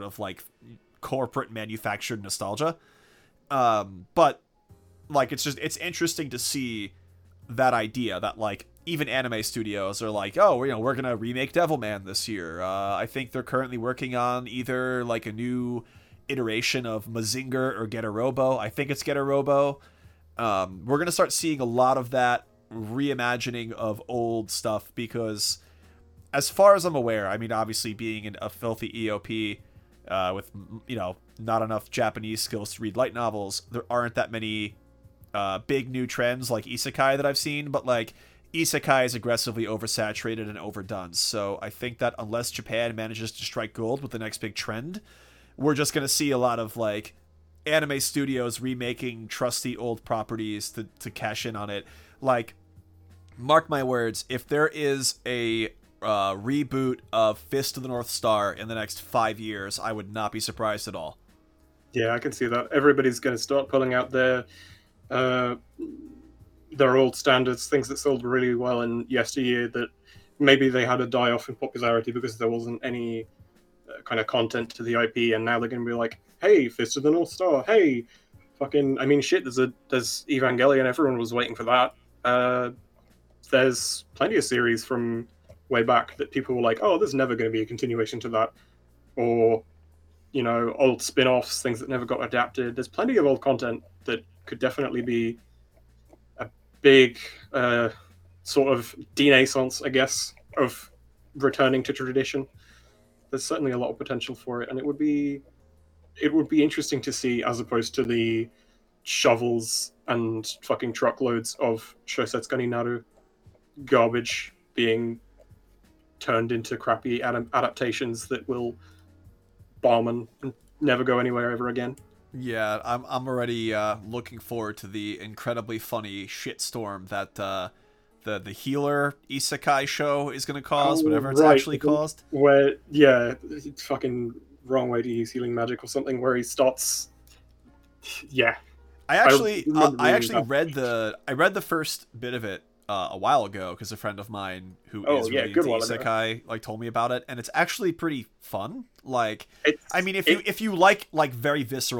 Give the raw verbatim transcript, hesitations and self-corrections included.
of like corporate manufactured nostalgia. Um, but like it's just it's interesting to see that idea that like even anime studios are like, oh, you know, we're gonna remake Devilman this year. Uh, I think they're currently working on either like a new iteration of Mazinger or Getter Robo. I think it's Getter Robo. Um, we're gonna start seeing a lot of that reimagining of old stuff because, as far as I'm aware, I mean, obviously being in a filthy E O P uh, with you know not enough Japanese skills to read light novels, there aren't that many uh, big new trends like isekai that I've seen, but like isekai is aggressively oversaturated and overdone. So I think that unless Japan manages to strike gold with the next big trend, we're just going to see a lot of like anime studios remaking trusty old properties to, to cash in on it. Like, mark my words, if there is a uh, reboot of Fist of the North Star in the next five years, I would not be surprised at all. Yeah, I can see that. Everybody's going to start pulling out their uh, their old standards, things that sold really well in yesteryear that maybe they had a die off in popularity because there wasn't any uh, kind of content to the I P, and now they're going to be like, hey, Fist of the North Star, hey, fucking, I mean, shit, there's a there's Evangelion, everyone was waiting for that. Uh, there's plenty of series from way back that people were like, oh, there's never going to be a continuation to that. Or, you know, old spin-offs, things that never got adapted. There's plenty of old content that could definitely be a big uh, sort of denaissance, I guess, of returning to tradition. There's certainly a lot of potential for it, and it would be it would be interesting to see as opposed to the shovels and fucking truckloads of Shosetsu Naru garbage being turned into crappy ad- adaptations that will bomb and never go anywhere ever again. Yeah, I'm I'm already uh, looking forward to the incredibly funny shitstorm that uh, the the healer isekai show is going to cause, Oh, whatever it's right. actually caused. Where, yeah, it's fucking wrong way to use healing magic or something, where he starts. Yeah. I actually I uh, remember I reading actually that. read the I read the first bit of it uh, a while ago because a friend of mine who Oh, is yeah, really good into while ago. isekai like told me about it, and it's actually pretty fun. Like, It's, I mean, if it, you if you like like very visceral